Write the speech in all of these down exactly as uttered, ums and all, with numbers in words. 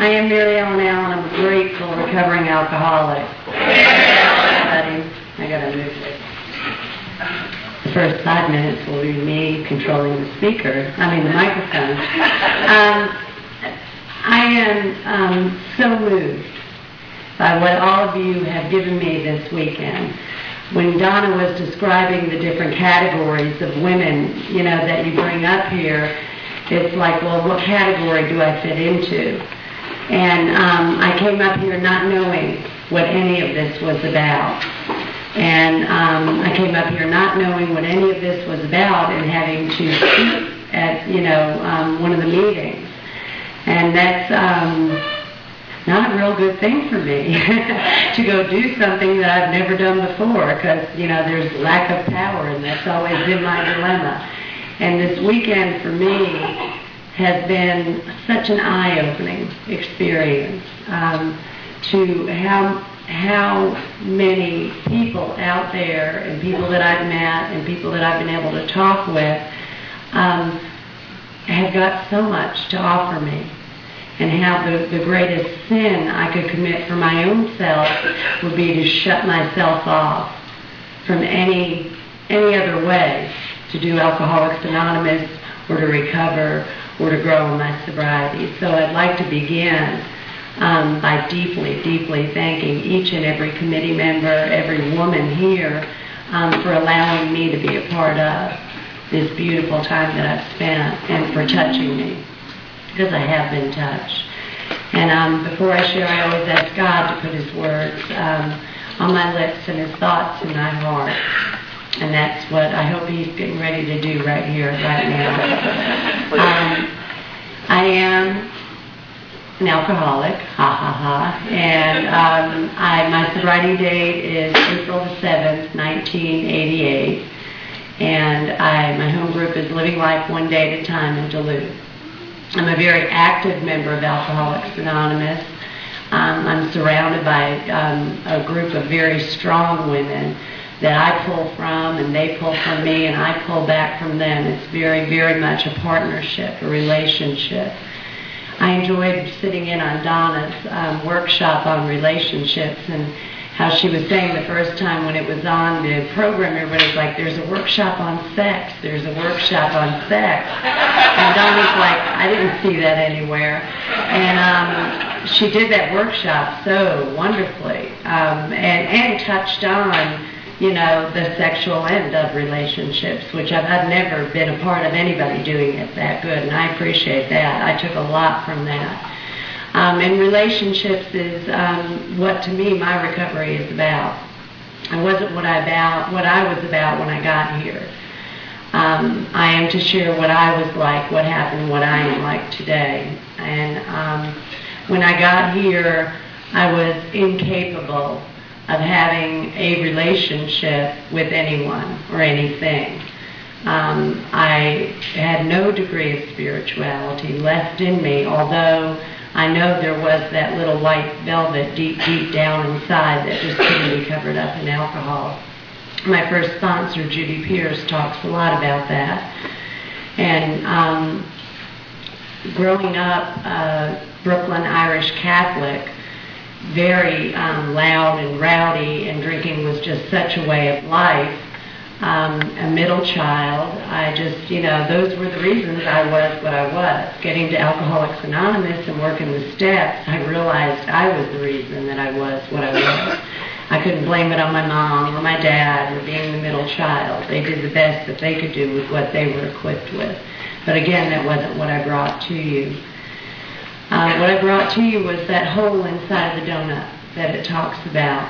I am Mary Ellen Allen. I'm a grateful recovering alcoholic. Buddy, I gotta move this. The first five minutes will be me controlling the speaker, I mean the microphone. Um, I am um, so moved by what all of you have given me this weekend. When Donna was describing the different categories of women, you know, that you bring up here, it's like, well, what category do I fit into? And um, I came up here not knowing what any of this was about. And um, I came up here not knowing what any of this was about and having to speak at, you know, um, one of the meetings. And that's um, not a real good thing for me to go do something that I've never done before because, you know, there's lack of power and that's always been my dilemma. And this weekend for me has been such an eye-opening experience um, to how how many people out there and people that I've met and people that I've been able to talk with um, have got so much to offer me, and how the, the greatest sin I could commit for my own self would be to shut myself off from any any other way to do Alcoholics Anonymous or to recover or to grow in my sobriety. So I'd like to begin um, by deeply, deeply thanking each and every committee member, every woman here um, for allowing me to be a part of this beautiful time that I've spent and for touching me, because I have been touched. And um, before I share, I always ask God to put His words um, on my lips and His thoughts in my heart. And that's what I hope He's getting ready to do right here, right now. Um, I am an alcoholic, ha ha ha, and um, I, my sobriety date is April the seventh, nineteen eighty-eight, and I, my home group is Living Life One Day at a Time in Duluth. I'm a very active member of Alcoholics Anonymous. Um, I'm surrounded by um, a group of very strong women that I pull from and they pull from me and I pull back from them. It's very, very much a partnership, a relationship. I enjoyed sitting in on Donna's um, workshop on relationships and how she was saying the first time when it was on the program, everybody was like, there's a workshop on sex, there's a workshop on sex. And Donna's like, I didn't see that anywhere. And um, she did that workshop so wonderfully um, and, and touched on, you know, the sexual end of relationships, which I've, I've never been a part of anybody doing it that good, and I appreciate that. I took a lot from that. Um, and relationships is um, what, to me, my recovery is about. It wasn't what I about what I was about when I got here. Um, I am to share what I was like, what happened, what I am like today. And um, when I got here, I was incapable of having a relationship with anyone or anything. Um, I had no degree of spirituality left in me, although I know there was that little white velvet deep, deep down inside that just couldn't be covered up in alcohol. My first sponsor, Judy Pierce, talks a lot about that. And um, growing up uh, Brooklyn Irish Catholic, very um, loud and rowdy, and drinking was just such a way of life. Um, a middle child, I just, you know, those were the reasons I was what I was. Getting to Alcoholics Anonymous and working the steps, I realized I was the reason that I was what I was. I couldn't blame it on my mom or my dad or being the middle child. They did the best that they could do with what they were equipped with. But again, that wasn't what I brought to you. Uh, what I brought to you was that hole inside the donut that it talks about.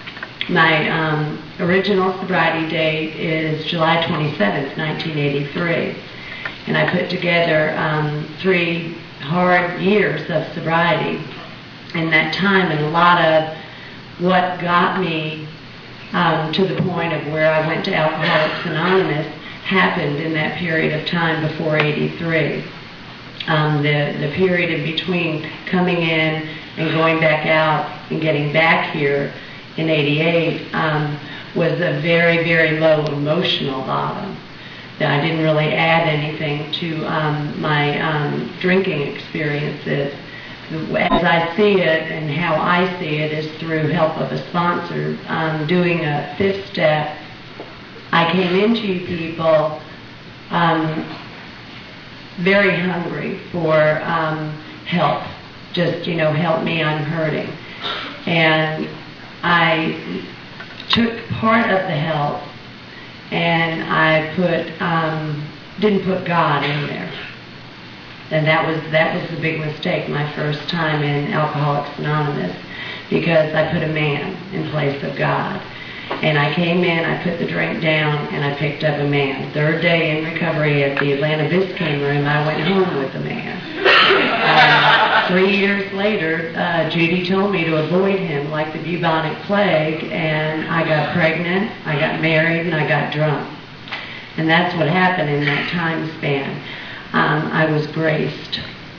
My um, original sobriety date is July twenty-seventh, nineteen eighty-three. And I put together um, three hard years of sobriety in that time, and a lot of what got me um, to the point of where I went to Alcoholics Anonymous happened in that period of time before eighty-three. Um, the, the period in between coming in and going back out and getting back here in eighty-eight um, was a very, very low emotional bottom. That I didn't really add anything to um, my um, drinking experiences, as I see it and how I see it is through help of a sponsor. Um, doing a fifth step, I came into you people um, very hungry for um, help. Just, you know, help me, I'm hurting. And I took part of the help and I put, um, didn't put God in there. And that was that was the big mistake my first time in Alcoholics Anonymous, because I put a man in place of God. And I came in, I put the drink down, and I picked up a man. Third day in recovery at the Atlanta Biscayne room, I went home with a man. Um, three years later, uh, Judy told me to avoid him like the bubonic plague, and I got pregnant, I got married, and I got drunk. And that's what happened in that time span. Um, I was graced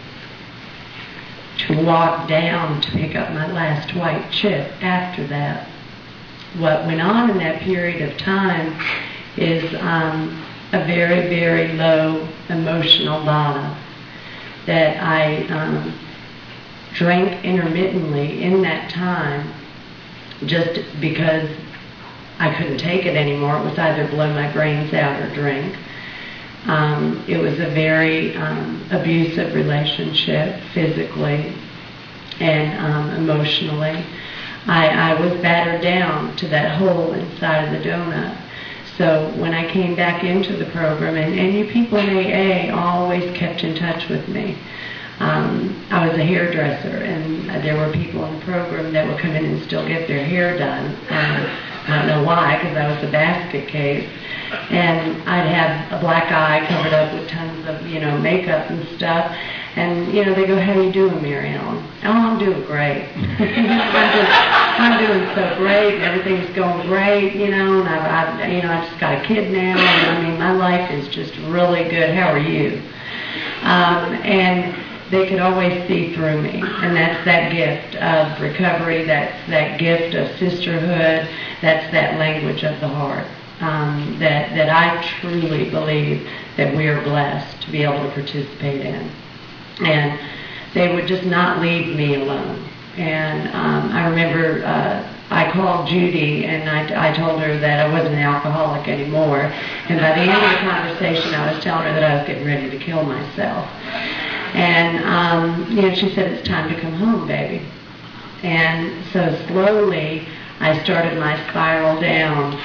to walk down to pick up my last white chip after that. What went on in that period of time is um, a very, very low emotional bottom that I um, drank intermittently in that time just because I couldn't take it anymore. It was either blow my brains out or drink. Um, it was a very um, abusive relationship, physically and um, emotionally. I, I was battered down to that hole inside of the donut. So when I came back into the program, and, and you people in A A always kept in touch with me. Um, I was a hairdresser, and there were people in the program that would come in and still get their hair done. Um, I don't know why, because I was a basket case. And I'd have a black eye covered up with tons of, you know, makeup and stuff. And, you know, they go, how you doing, Mary Ellen? Oh, I'm doing great. I'm, just, I'm doing so great. Everything's going great, you know, and I've, I've, you know, I've just got a kid now. And, I mean, my life is just really good. How are you? Um, and they could always see through me. And that's that gift of recovery. That's that gift of sisterhood. That's that language of the heart. Um, that, that I truly believe that we are blessed to be able to participate in. And they would just not leave me alone. And um, I remember uh, I called Judy and I, I told her that I wasn't an alcoholic anymore. And by the end of the conversation, I was telling her that I was getting ready to kill myself. And um, you know, she said, it's time to come home, baby. And so slowly, I started my spiral down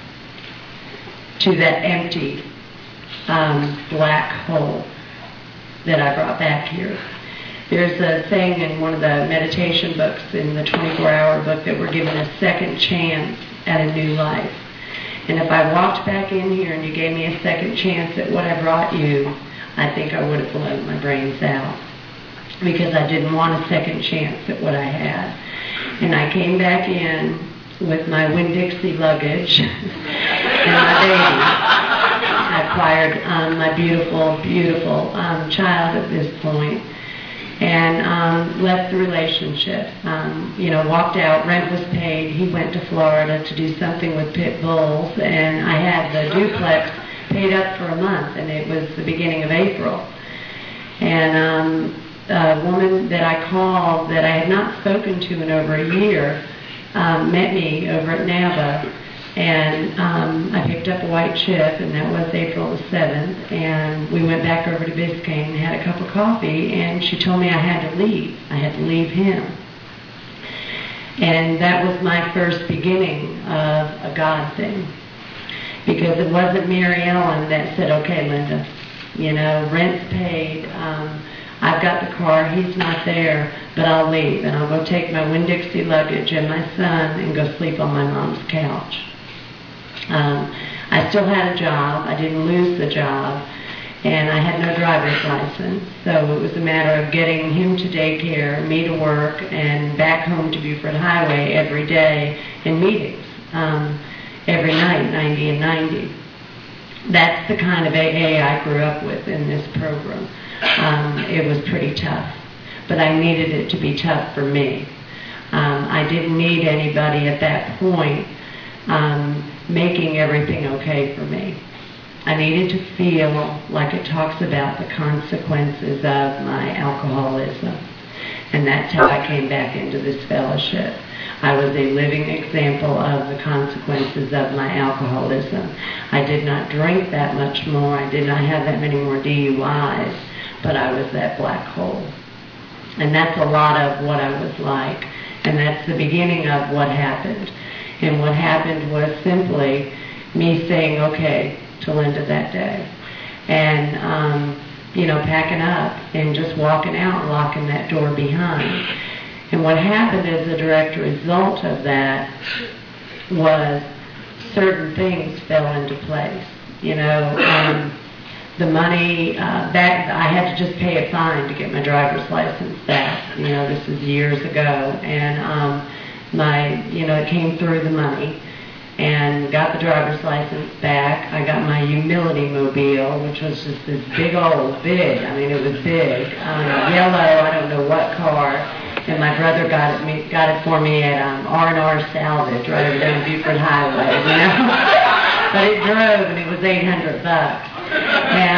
to that empty um, black hole that I brought back here. There's a thing in one of the meditation books, in the twenty-four hour book, that we're given a second chance at a new life. And if I walked back in here and you gave me a second chance at what I brought you, I think I would have blown my brains out, because I didn't want a second chance at what I had. And I came back in with my Winn-Dixie luggage and my baby. I acquired um, my beautiful, beautiful um, child at this point, and um, left the relationship. Um, you know, walked out, rent was paid. He went to Florida to do something with pit bulls, and I had the duplex paid up for a month, and it was the beginning of April. And um, a woman that I called that I had not spoken to in over a year um, met me over at NABA. And um, I picked up a white chip, and that was April the seventh, and we went back over to Biscayne and had a cup of coffee, and she told me I had to leave. I had to leave him. And that was my first beginning of a God thing, because it wasn't Mary Ellen that said, okay, Linda, you know, rent's paid, um, I've got the car, he's not there, but I'll leave, and I'll go take my Winn-Dixie luggage and my son and go sleep on my mom's couch. Um, I still had a job. I didn't lose the job, and I had no driver's license. So it was a matter of getting him to daycare, me to work, and back home to Buford Highway every day in meetings, um, every night, ninety and ninety. That's the kind of A A I grew up with in this program. Um, it was pretty tough, but I needed it to be tough for me. Um, I didn't need anybody at that point um, making everything okay for me. I needed to feel like it talks about the consequences of my alcoholism. And that's how I came back into this fellowship. I was a living example of the consequences of my alcoholism. I did not drink that much more. I did not have that many more D U Is, but I was that black hole. And that's a lot of what I was like. And that's the beginning of what happened. And what happened was simply me saying, okay, to Linda that day. And, um, you know, packing up and just walking out and locking that door behind. And what happened as a direct result of that was certain things fell into place. You know, um, the money, uh, back, I had to just pay a fine to get my driver's license back. You know, this was years ago. And um, my, you know, it came through the money. And got the driver's license back. I got my Humility Mobile, which was just this big old, big, I mean, it was big, um, yellow, I don't know what car. And my brother got it, me, got it for me at um, R and R Salvage, right over there on Buford Highway, you know? But it drove, and it was eight hundred bucks. And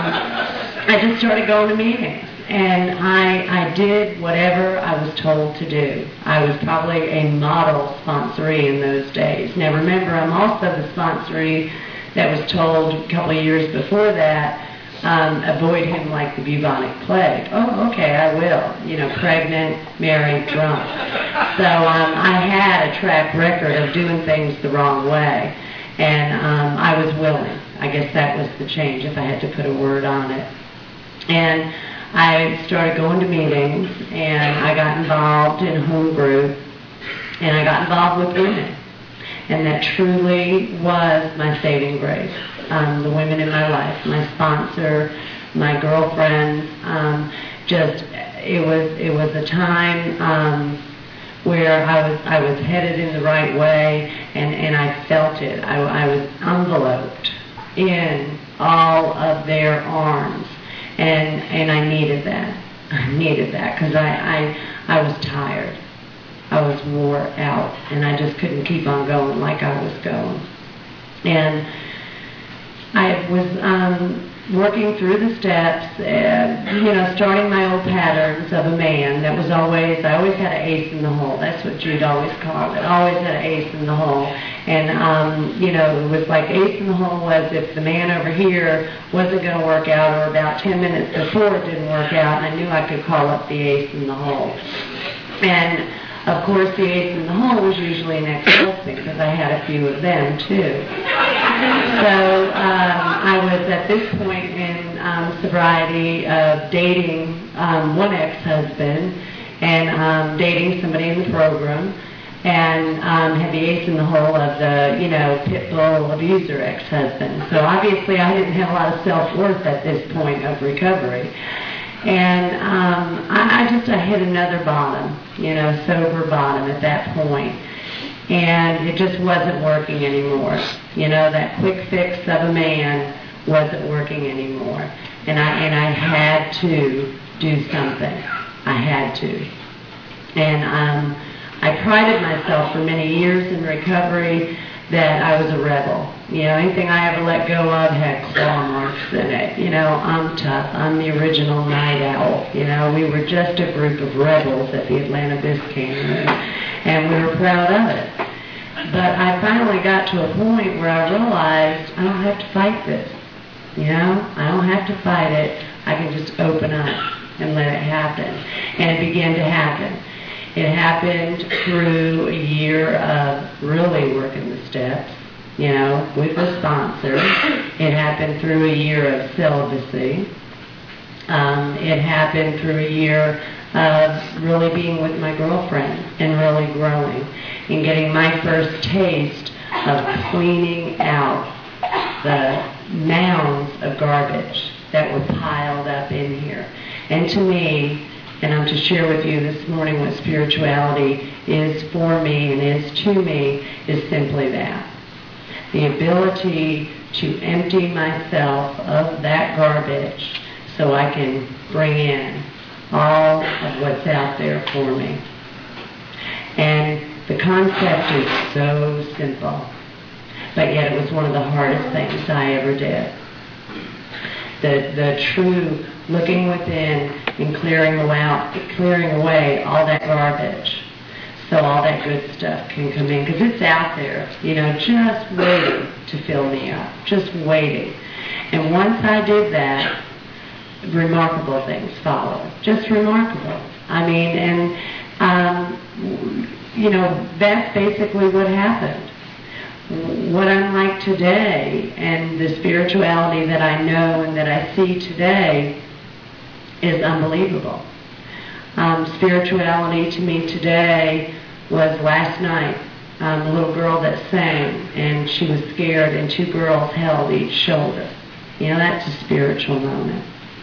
um, I just started going to meetings. And I, I did whatever I was told to do. I was probably a model sponsoree in those days. Now remember, I'm also the sponsoree that was told a couple of years before that, um, avoid him like the bubonic plague. Oh, okay, I will. You know, pregnant, married, drunk. So um, I had a track record of doing things the wrong way. And um, I was willing. I guess that was the change, if I had to put a word on it. And I started going to meetings, and I got involved in home group, and I got involved with women. And that truly was my saving grace. Um, the women in my life, my sponsor, my girlfriends, um, just, it was it was a time um, where I was I was headed in the right way, and, and I felt it. I, I was enveloped in all of their arms. And and I needed that. I needed that because I, I I was tired. I was wore out, and I just couldn't keep on going like I was going. And I was um, working through the steps, uh, you know, starting my old patterns of a man that was always, I always had an ace in the hole. That's what Jude always called it. Always had an ace in the hole. And, um, you know, it was like ace in the hole was if the man over here wasn't going to work out, or about ten minutes before it didn't work out, I knew I could call up the ace in the hole. And, of course, the ace in the hole was usually an ex-husband, because I had a few of them, too. So um, I was at this point in um, sobriety of dating um, one ex-husband and um, dating somebody in the program, and um, had the ace in the hole of the, you know, pit bull abuser ex-husband. So obviously I didn't have a lot of self-worth at this point of recovery. And um, I, I just I hit another bottom, you know, sober bottom at that point. And it just wasn't working anymore. You know, that quick fix of a man wasn't working anymore. And I and I had to do something. I had to. And um, I prided myself for many years in recovery that I was a rebel. You know, anything I ever let go of had claw marks in it. You know, I'm tough. I'm the original night owl. You know, we were just a group of rebels at the Atlanta Biscayne, and we were proud of it. But I finally got to a point where I realized I don't have to fight this. You know, I don't have to fight it. I can just open up and let it happen. And it began to happen. It happened through a year of really working the steps, you know, with a sponsor. It happened through a year of celibacy. Um, it happened through a year of really being with my girlfriend and really growing and getting my first taste of cleaning out the mounds of garbage that were piled up in here. And to me, and I'm to share with you this morning what spirituality is for me and is to me, is simply that. The ability to empty myself of that garbage so I can bring in all of what's out there for me. And the concept is so simple, but yet it was one of the hardest things I ever did. The, the true looking within and clearing away, clearing away all that garbage so all that good stuff can come in. Because it's out there, you know, just waiting to fill me up, just waiting. And once I did that, remarkable things followed. Just remarkable. I mean, and, um, you know, that's basically what happened. What I'm like today and the spirituality that I know and that I see today is unbelievable. Um, spirituality to me today was last night. Um, a little girl that sang, and she was scared, and two girls held each shoulder. You know, that's a spiritual moment.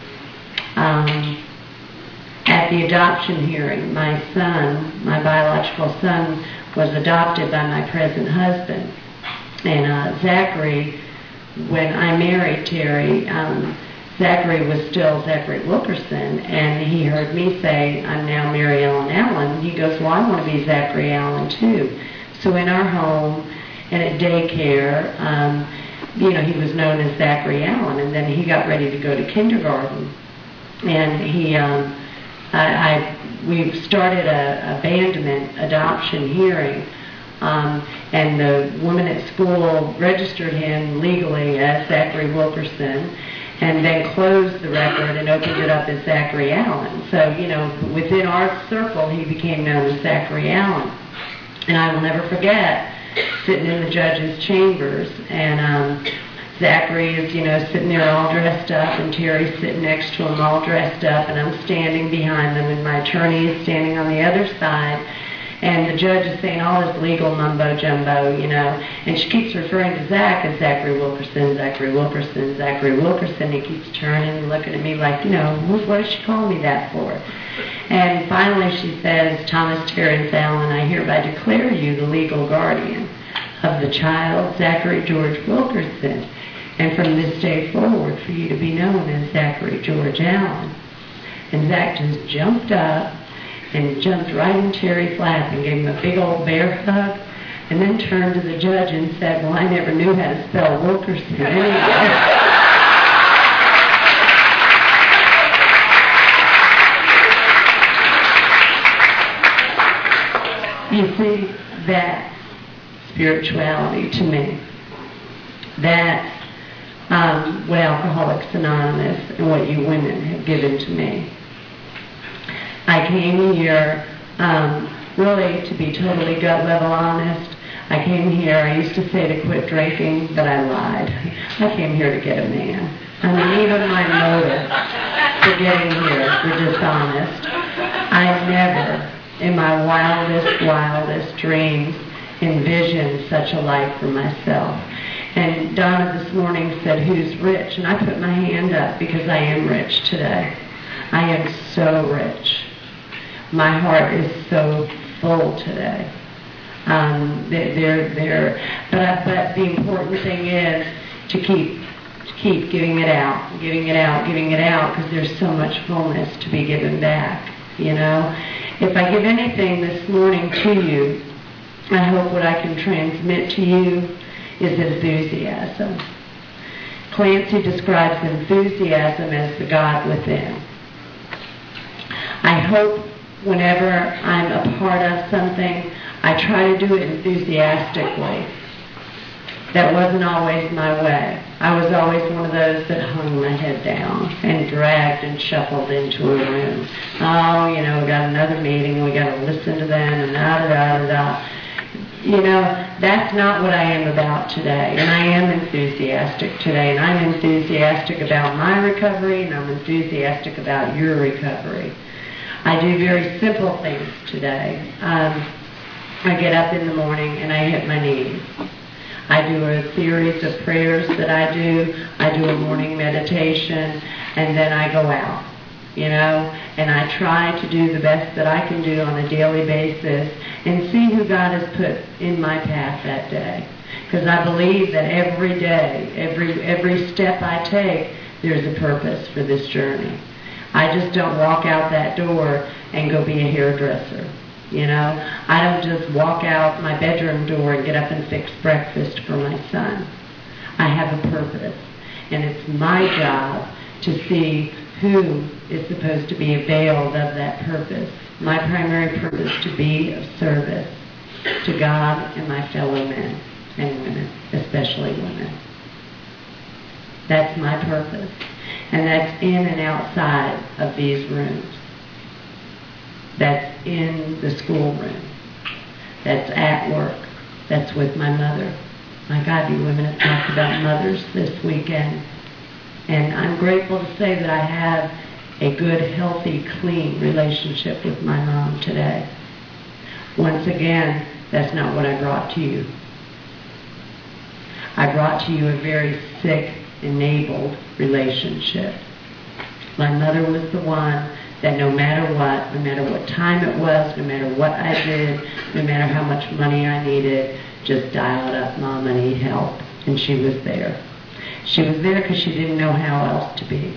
Um, at the adoption hearing, my son, my biological son, was adopted by my present husband. And uh, Zachary, when I married Terry, um, Zachary was still Zachary Wilkerson, and he heard me say, I'm now Mary Ellen Allen. He goes, well, I want to be Zachary Allen too. So in our home and at daycare, um, you know, he was known as Zachary Allen, and then he got ready to go to kindergarten. And he, um, I, I, we started a abandonment adoption hearing, um, and the woman at school registered him legally as Zachary Wilkerson, and then closed the record and opened it up as Zachary Allen. So, you know, within our circle, he became known as Zachary Allen. And I will never forget sitting in the judge's chambers, and um, Zachary is, you know, sitting there all dressed up, and Terry's sitting next to him all dressed up, and I'm standing behind them, and my attorney is standing on the other side, and the judge is saying all this legal mumbo-jumbo, you know, and she keeps referring to Zach as Zachary Wilkerson, Zachary Wilkerson, Zachary Wilkerson. He keeps turning and looking at me like, you know, what does she call me that for? And finally she says, Thomas Terrence Allen, I hereby declare you the legal guardian of the child, Zachary George Wilkerson, and from this day forward for you to be known as Zachary George Allen. And Zach just jumped up and jumped right in Terry's lap and gave him a big old bear hug, and then turned to the judge and said, well, I never knew how to spell Wilkerson anyway. You see, that's spirituality to me. That's um, what Alcoholics Anonymous and what you women have given to me. I came here um, really to be totally gut level honest. I came here, I used to say to quit drinking, but I lied. I came here to get a man. I mean, even my motive for getting here were dishonest. I never, in my wildest, wildest dreams, envisioned such a life for myself. And Donna this morning said, who's rich? And I put my hand up because I am rich today. I am so rich. My heart is so full today. Um, they're, they're, but, but the important thing is to keep, to keep giving it out, giving it out, giving it out, because there's so much fullness to be given back, you know. If I give anything this morning to you, I hope what I can transmit to you is enthusiasm. Clancy describes enthusiasm as the God within. I hope whenever I'm a part of something, I try to do it enthusiastically. That wasn't always my way. I was always one of those that hung my head down and dragged and shuffled into a room. Oh, you know, we got another meeting, we got to listen to them, and da-da-da-da-da. You know, that's not what I am about today. And I am enthusiastic today. And I'm enthusiastic about my recovery, and I'm enthusiastic about your recovery. I do very simple things today. Um, I get up in the morning and I hit my knees. I do a series of prayers that I do. I do a morning meditation, and then I go out, you know, and I try to do the best that I can do on a daily basis and see who God has put in my path that day. Because I believe that every day, every every step I take, there's a purpose for this journey. I just don't walk out that door and go be a hairdresser. You know, I don't just walk out my bedroom door and get up and fix breakfast for my son. I have a purpose, and it's my job to see who is supposed to be availed of that purpose. My primary purpose to be of service to God and my fellow men and women, especially women. That's my purpose. And that's in and outside of these rooms. That's in the schoolroom. That's at work. That's with my mother. My God, you women have talked about mothers this weekend. And I'm grateful to say that I have a good, healthy, clean relationship with my mom today. Once again, that's not what I brought to you. I brought to you a very sick, enabled relationship. My mother was the one that no matter what, no matter what time it was, no matter what I did, no matter how much money I needed, just dialed up, Mom, I need help. And she was there. She was there because she didn't know how else to be.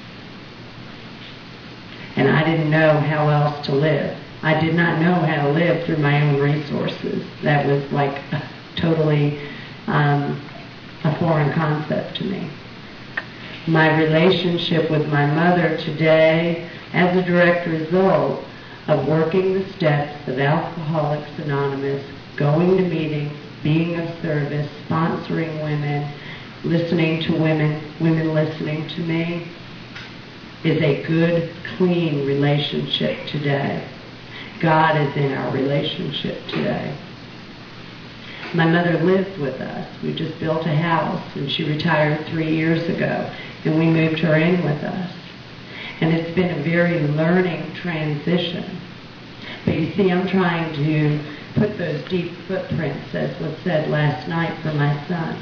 And I didn't know how else to live. I did not know how to live through my own resources. That was like totally um, a foreign concept to me. My relationship with my mother today, as a direct result of working the steps of Alcoholics Anonymous, going to meetings, being of service, sponsoring women, listening to women, women listening to me, is a good, clean relationship today. God is in our relationship today. My mother lived with us. We just built a house, and she retired three years ago, and we moved her in with us. And it's been a very learning transition. But you see, I'm trying to put those deep footprints, as was said last night, for my son.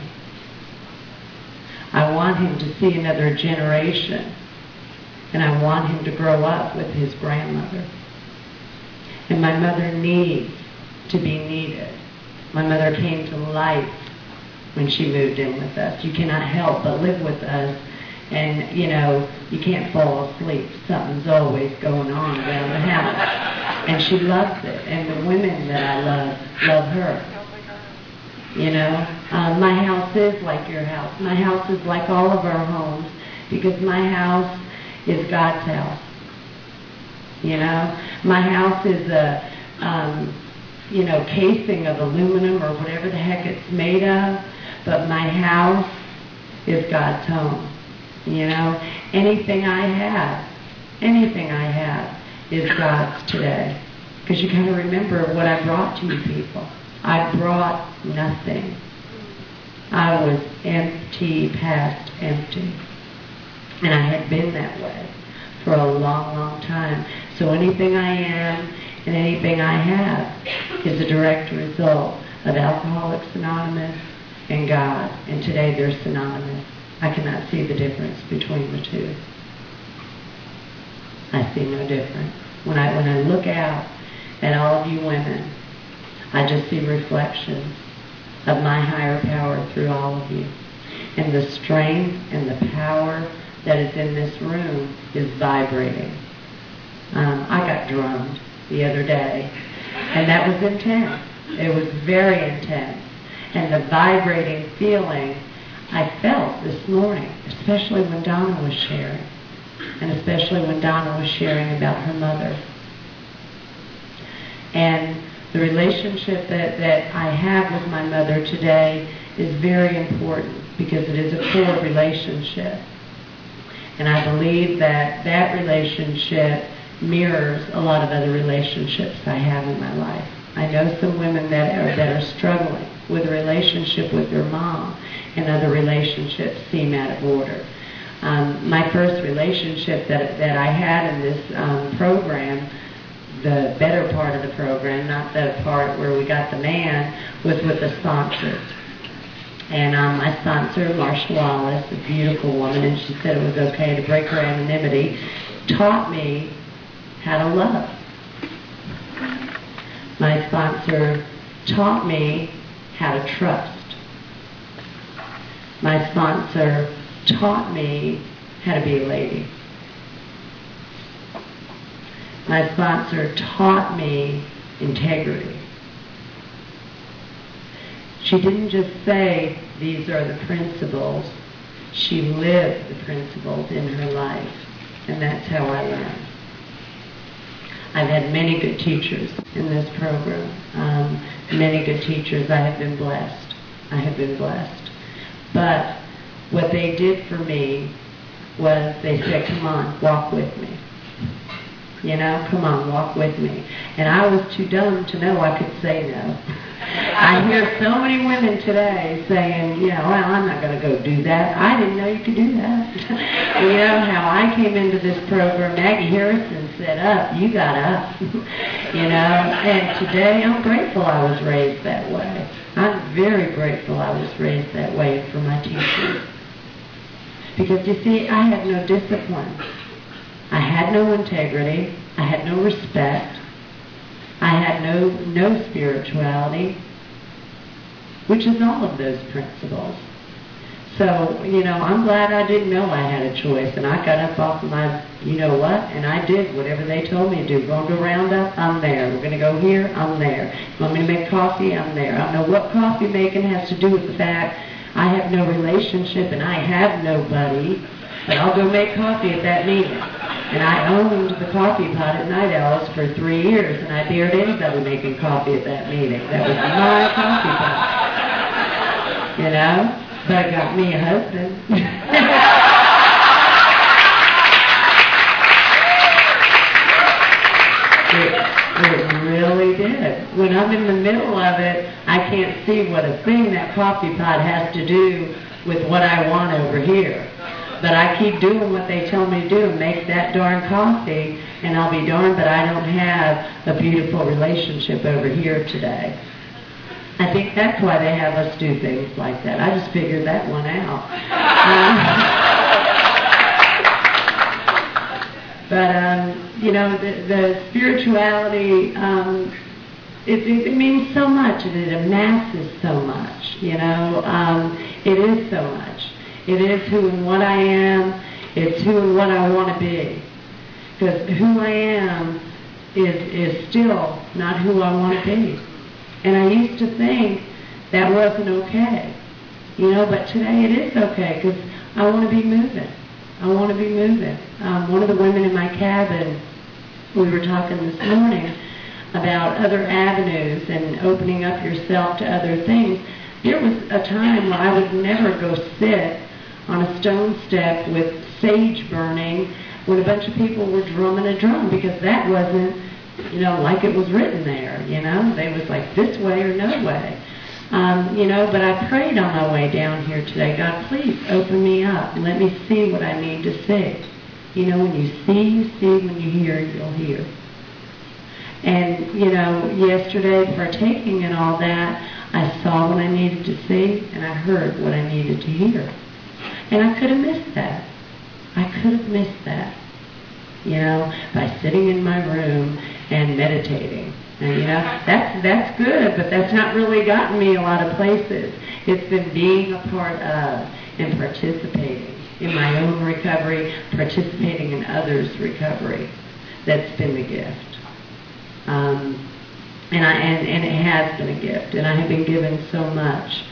I want him to see another generation, and I want him to grow up with his grandmother. And my mother needs to be needed. My mother came to life when she moved in with us. You cannot help but live with us, and, you know, you can't fall asleep. Something's always going on around the house. And she loves it, and the women that I love, love her. You know, um, my house is like your house. My house is like all of our homes, because my house is God's house. You know, my house is a, um, you know, casing of aluminum or whatever the heck it's made of, but my house is God's home. You know, anything I have, anything I have is God's today. Because you kind of remember what I brought to you people. I brought nothing. I was empty, past empty. And I had been that way for a long, long time. So anything I am and anything I have is a direct result of Alcoholics Anonymous and God. And today they're synonymous. I cannot see the difference between the two. I see no difference. When I, when I look out at all of you women, I just see reflections of my higher power through all of you. And the strength and the power that is in this room is vibrating. Um, I got drummed the other day, and that was intense. It was very intense. And the vibrating feeling I felt this morning, especially when Donna was sharing, and especially when Donna was sharing about her mother. And the relationship that, that I have with my mother today is very important, because it is a core relationship. And I believe that that relationship mirrors a lot of other relationships I have in my life. I know some women that are, that are struggling with a relationship with their mom, and other relationships seem out of order. Um, my first relationship that, that I had in this um, program, the better part of the program, not the part where we got the man, was with a sponsor. And um, my sponsor, Marsha Wallace, a beautiful woman, and she said it was okay to break her anonymity, taught me how to love. My sponsor taught me how to trust. My sponsor taught me how to be a lady. My sponsor taught me integrity. She didn't just say, these are the principles. She lived the principles in her life. and that's how I learn. I've had many good teachers in this program. Um, many good teachers. I have been blessed. I have been blessed. But what they did for me was they said, come on, walk with me. You know, come on, walk with me. And I was too dumb to know I could say no. I hear so many women today saying, you know, well, I'm not going to go do that. I didn't know you could do that. You know, how I came into this program, Maggie Harrison said, up, you got up. You know, and today I'm grateful I was raised that way. I'm very grateful I was raised that way for my teachers. Because, you see, I had no discipline. I had no integrity. I had no respect. I had no no spirituality, which is all of those principles. So, you know, I'm glad I didn't know I had a choice, and I got up off of my, you know what, and I did whatever they told me to do. We're going to go round up, I'm there. We're going to go here, I'm there. You want me to make coffee, I'm there. I don't know what coffee making has to do with the fact I have no relationship and I have nobody, but I'll go make coffee at that meeting. And I owned the coffee pot at Night Owls for three years, and I dared anybody making coffee at that meeting. That was my coffee pot. You know? But I got me a husband. it, it really did. When I'm in the middle of it, I can't see what a thing that coffee pot has to do with what I want over here. But I keep doing what they tell me to do, make that darn coffee, and I'll be darned, but I don't have a beautiful relationship over here today. I think that's why they have us do things like that. I just figured that one out. Um, but, um, you know, the, the spirituality, um, it, it, it means so much, and it amasses so much, you know. Um, it is so much. It is who and what I am. It's who and what I want to be. Because who I am is is still not who I want to be. And I used to think that wasn't okay. You know, but today it is okay because I want to be moving. I want to be moving. Um, one of the women in my cabin, we were talking this morning about other avenues and opening up yourself to other things. There was a time where I would never go sit on a stone step with sage burning when a bunch of people were drumming a drum, because that wasn't, you know, like it was written there, you know. They was like this way or no way. Um, you know, but I prayed on my way down here today, God, please open me up and let me see what I need to see. You know, when you see, you see. When you hear, you'll hear. And, you know, yesterday, partaking in all that, I saw what I needed to see, and I heard what I needed to hear. And I could have missed that. I could have missed that, you know, by sitting in my room and meditating. And, you know, that's, that's good, but that's not really gotten me a lot of places. It's been being a part of and participating in my own recovery, participating in others' recovery. That's been the gift. Um, and, I, and, and it has been a gift, and I have been given so much.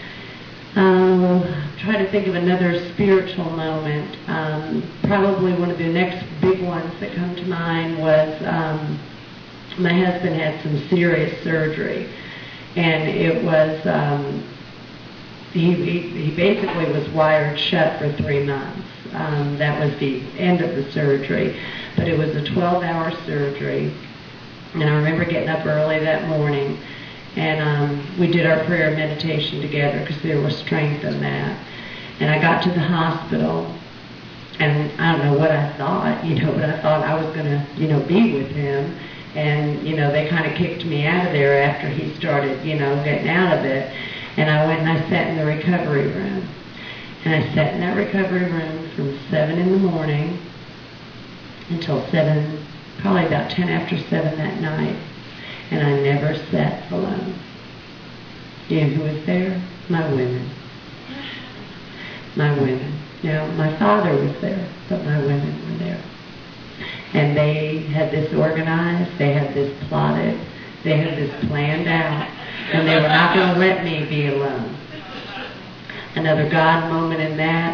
Um, try to think of another spiritual moment. Um, probably one of the next big ones that come to mind was um, my husband had some serious surgery, and it was um, he, he he basically was wired shut for three months. Um, that was the end of the surgery, but it was a twelve-hour surgery, and I remember getting up early that morning. And um, we did our prayer and meditation together because there was strength in that. And I got to the hospital, and I don't know what I thought, you know, but I thought I was going to, you know, be with him. And, you know, they kind of kicked me out of there after he started, you know, getting out of it. And I went and I sat in the recovery room. And I sat in that recovery room from seven in the morning until seven, probably about ten after seven that night. And I never sat alone. You know who was there? My women. My women. You know, my father was there, but my women were there. And they had this organized, they had this plotted, they had this planned out, and they were not going to let me be alone. Another God moment in that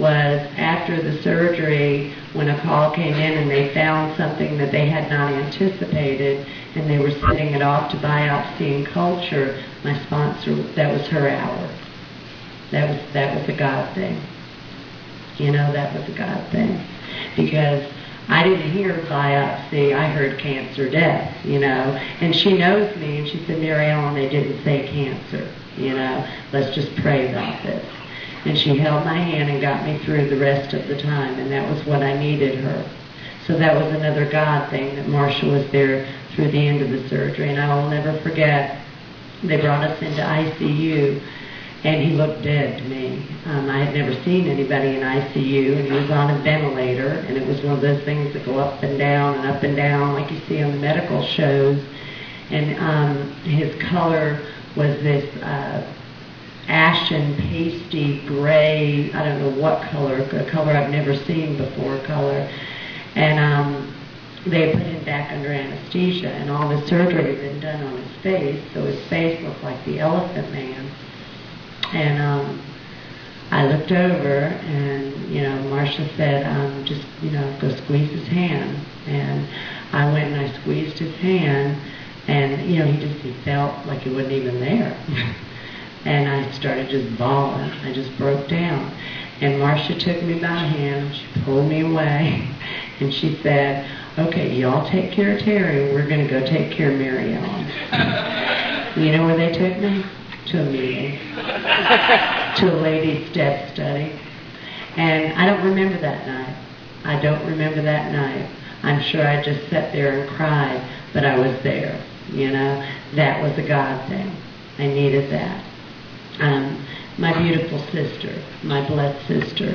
was after the surgery, when a call came in and they found something that they had not anticipated, and they were sending it off to biopsy and culture, my sponsor, that was her hour. That was, that was a God thing. You know, that was a God thing. Because I didn't hear biopsy, I heard cancer death, you know. And she knows me, and she said, Mary Ellen, they didn't say cancer, you know. Let's just pray about this. And she held my hand and got me through the rest of the time, and that was what I needed her. So that was another God thing, that Marcia was there through the end of the surgery. And I will never forget, they brought us into I C U, and he looked dead to me. Um, I had never seen anybody in I C U, and he was on a ventilator, and it was one of those things that go up and down and up and down like you see on the medical shows. And um, his color was this uh, ashen, pasty, gray, I don't know what color, a color I've never seen before color. And um, they put him back under anesthesia, and all the surgery had been done on his face, so his face looked like the Elephant Man. And um, I looked over, and, you know, Marcia said, um, just, you know, go squeeze his hand. And I went and I squeezed his hand, and, you know, he just, he felt like he wasn't even there. And I started just bawling. I just broke down. And Marcia took me by the hand, she pulled me away, and she said, okay, y'all take care of Terry, we're going to go take care of Mary Ellen. You know where they took me? To a meeting. To a ladies' step study. And I don't remember that night. I don't remember that night. I'm sure I just sat there and cried, but I was there. You know, that was a God thing. I needed that. Um, my beautiful sister, my blessed sister,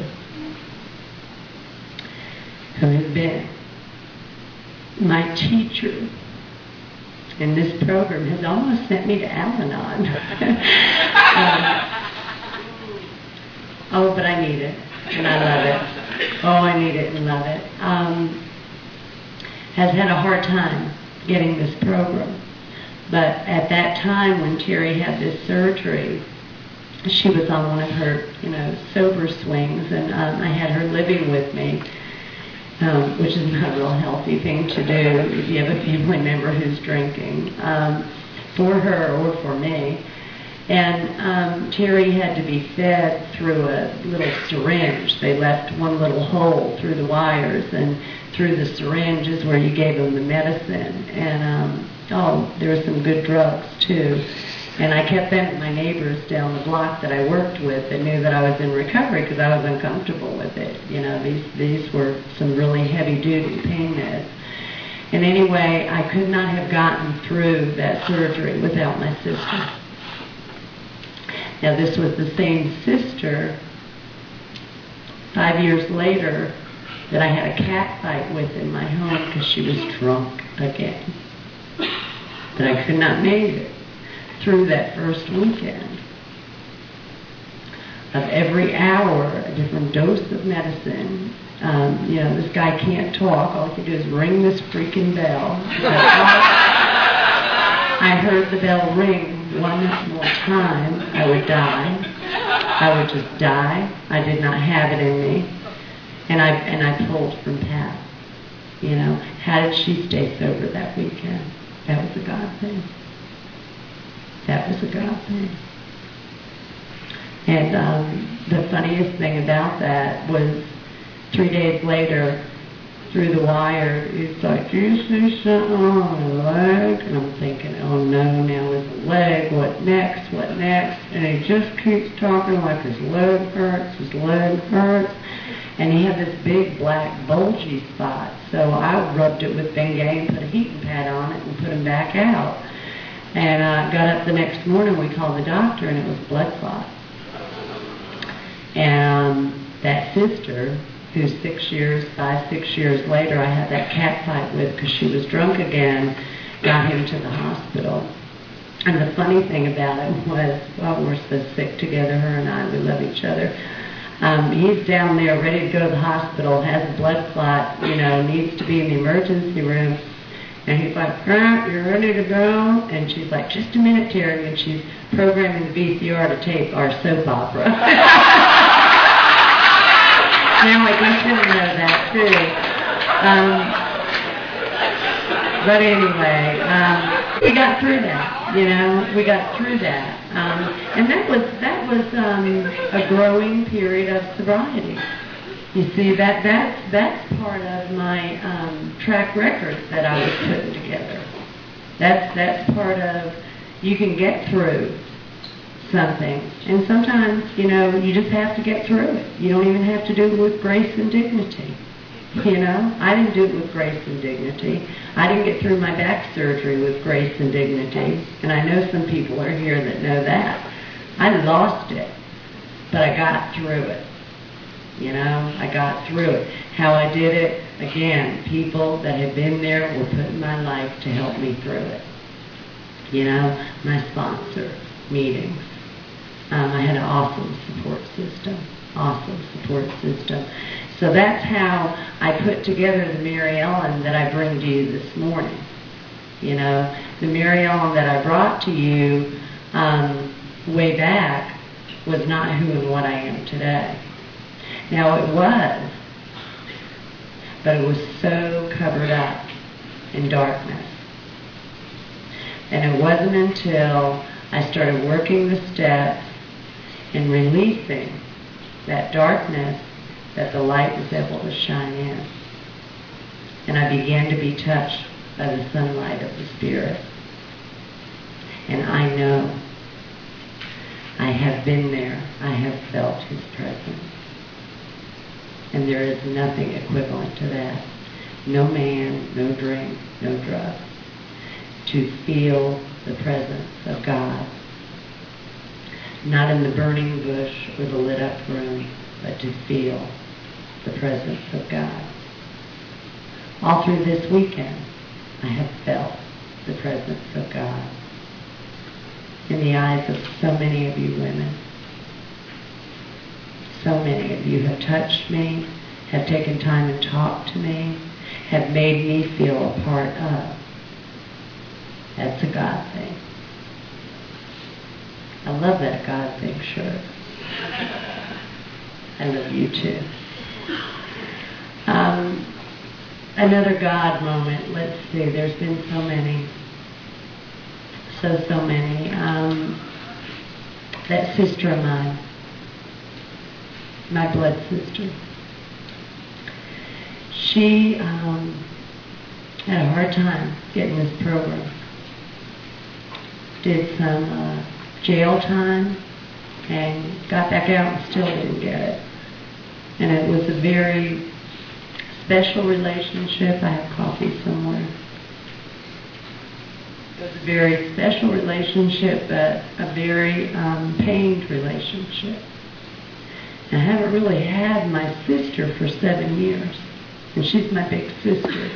who has been my teacher in this program, has almost sent me to Al-Anon. um, oh, but I need it, and I love it. Oh, I need it and love it. Um, has had a hard time getting this program. But at that time when Terry had this surgery, she was on one of her, you know, sober swings, and um, I had her living with me, um, which is not a real healthy thing to do if you have a family member who's drinking, um, for her or for me. And um, Terry had to be fed through a little syringe. They left one little hole through the wires, and through the syringe is where you gave him the medicine. And, um, oh, there were some good drugs, too. And I kept them at my neighbors down the block that I worked with that knew that I was in recovery because I was uncomfortable with it. You know, these these were some really heavy-duty pain meds. And anyway, I could not have gotten through that surgery without my sister. Now, this was the same sister, five years later, that I had a cat fight with in my home because she was drunk again. But I could not make it through that first weekend. Of every hour, a different dose of medicine. Um, you know, this guy can't talk. All he can do is ring this freaking bell. I heard the bell ring one more time, I would die. I would just die. I did not have it in me. And I and I pulled from Pat. You know, how did she stay sober that weekend? That was a God thing. That was a God thing. And um, the funniest thing about that was three days later, through the wire, it's like, do you see something on my leg? And I'm thinking, oh no, now with the leg, what next, what next? And he just keeps talking like his leg hurts, his leg hurts. And he had this big black bulgy spot. So I rubbed it with Bengay and put a heating pad on it and put him back out. And I uh, got up the next morning, we called the doctor, and it was blood clot. And um, that sister, who six years, five, six years later, I had that cat fight with because she was drunk again, got him to the hospital. And the funny thing about it was, well, we're so sick together, her and I, we love each other. Um, he's down there ready to go to the hospital, has a blood clot, you know, needs to be in the emergency room. And he's like, Grant, you're ready to go? And she's like, just a minute, Terry. And she's programming the V C R to tape our soap opera. Now I guess you'll know that too. Um, but anyway, um, we got through that. You know, we got through that, um, and that was that was um, a growing period of sobriety. You see, that that's that's part of my um, track record that I was putting together. That's that's part of you can get through something, and sometimes you know you just have to get through it. You don't even have to do it with grace and dignity. You know, I didn't do it with grace and dignity. I didn't get through my back surgery with grace and dignity, and I know some people are here that know that. I lost it, but I got through it. You know, I got through it. How I did it, again, people that had been there were putting my life to help me through it. You know, my sponsor, meetings. Um, I had an awesome support system, awesome support system. So that's how I put together the Mary Ellen that I bring to you this morning. You know, the Mary Ellen that I brought to you um, way back was not who and what I am today. Now it was, but it was so covered up in darkness. And it wasn't until I started working the steps and releasing that darkness that the light was able to shine in. And I began to be touched by the sunlight of the Spirit. And I know, I have been there, I have felt His presence. And there is nothing equivalent to that. No man, no drink, no drugs. To feel the presence of God. Not in the burning bush or the lit up room, but to feel the presence of God. All through this weekend, I have felt the presence of God in the eyes of so many of you women. So many of you have touched me, have taken time and talked to me, have made me feel a part of. That's a God thing. I love that God thing shirt. I love you too. Um, another God moment. Let's see. There's been so many. So, so many. Um, that sister of mine. My blood sister. She um, had a hard time getting this program. Did some uh, jail time and got back out and still didn't get it. And it was a very special relationship. I have coffee somewhere. It was a very special relationship, but a very um, pained relationship. And I haven't really had my sister for seven years. And she's my big sister.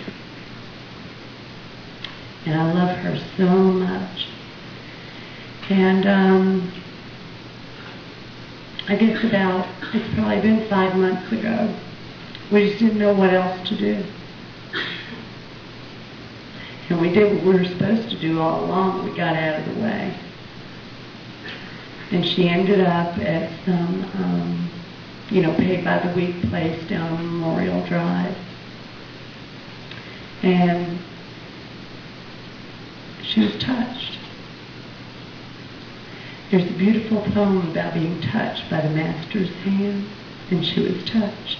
And I love her so much. And um, I guess about, it's probably been five months ago, we just didn't know what else to do. And we did what we were supposed to do all along. We got out of the way. And she ended up at some, um, you know, paid-by-the-week place down on Memorial Drive. And she was touched. There's a beautiful poem about being touched by the Master's hand, and she was touched.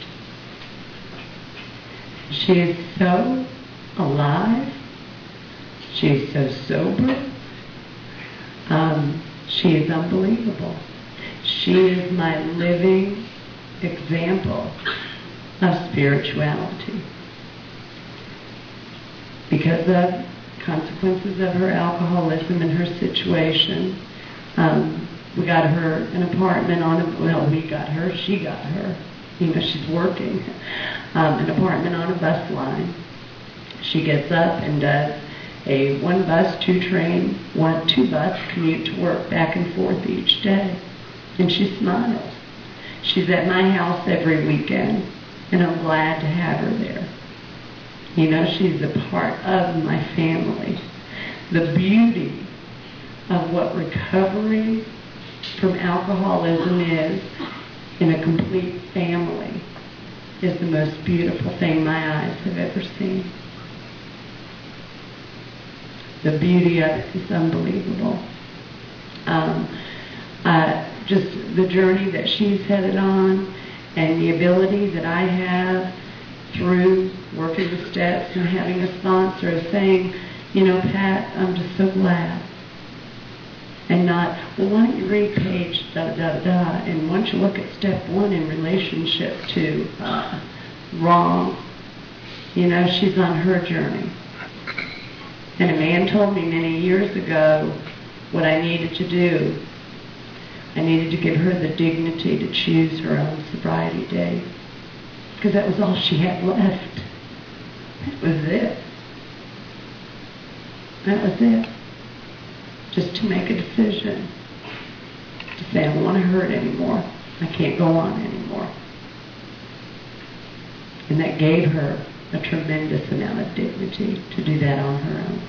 She is so alive. She is so sober. Um, she is unbelievable. She is my living example of spirituality. Because of consequences of her alcoholism and her situation, um, we got her an apartment on a, well, we got her, she got her, you know, she's working, um, an apartment on a bus line. She gets up and does a one bus, two train, one, two bus commute to work back and forth each day. And she smiles. She's at my house every weekend, and I'm glad to have her there. You know, she's a part of my family. The beauty of what recovery from alcoholism is in a complete family is the most beautiful thing my eyes have ever seen. The beauty of it is unbelievable. Um, uh, just the journey that she's headed on and the ability that I have through working the steps and having a sponsor of saying, you know, Pat, I'm just so glad. And not, well, why don't you read page da da da, and once you look at step one in relationship to uh, wrong, you know, she's on her journey. And a man told me many years ago what I needed to do. I needed to give her the dignity to choose her own sobriety day, because that was all she had left. That was it. That was it. Just to make a decision. To say, I don't want to hurt anymore. I can't go on anymore. And that gave her a tremendous amount of dignity to do that on her own.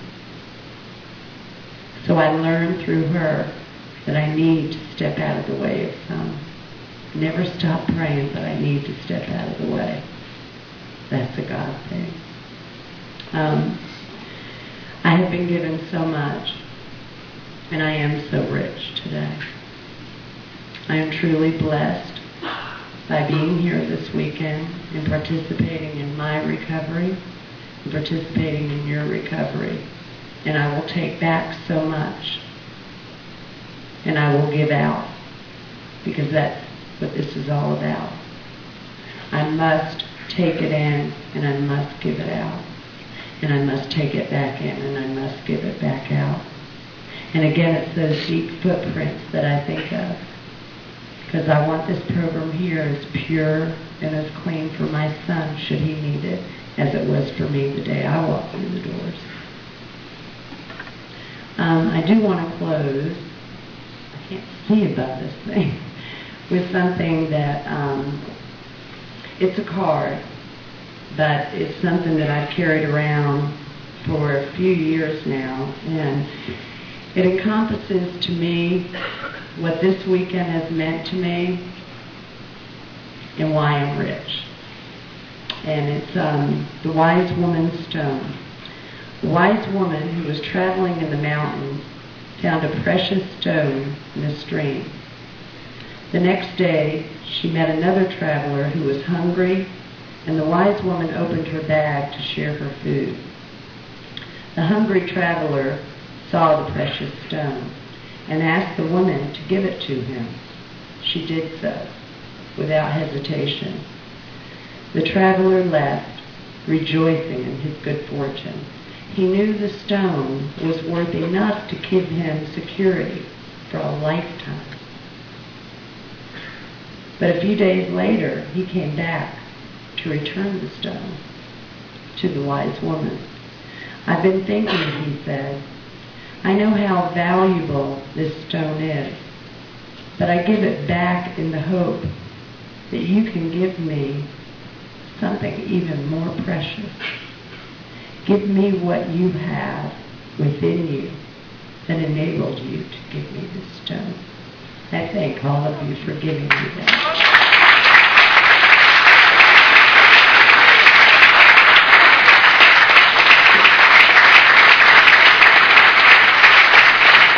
So I learned through her that I need to step out of the way of some. Never stop praying, but I need to step out of the way. That's a God thing. Um, I have been given so much, and I am so rich today. I am truly blessed by being here this weekend and participating in my recovery and participating in your recovery. And I will take back so much. And I will give out, because that's what this is all about. I must take it in, and I must give it out. And I must take it back in, and I must give it back out. And again, it's those deep footprints that I think of. Because I want this program here as pure and as clean for my son, should he need it, as it was for me the day I walked through the doors. Um, I do want to close, I can't see above this thing, with something that, um, it's a card, but it's something that I've carried around for a few years now, and it encompasses to me what this weekend has meant to me and why I'm rich. And it's um, the Wise Woman's Stone. The wise woman who was traveling in the mountains found a precious stone in a stream. The next day, she met another traveler who was hungry, and the wise woman opened her bag to share her food. The hungry traveler saw the precious stone and asked the woman to give it to him. She did so, without hesitation. The traveler left, rejoicing in his good fortune. He knew the stone was worth enough to give him security for a lifetime. But a few days later, he came back to return the stone to the wise woman. I've been thinking, he said, I know how valuable this stone is, but I give it back in the hope that you can give me something even more precious. Give me what you have within you that enabled you to give me this stone. I thank all of you for giving me that.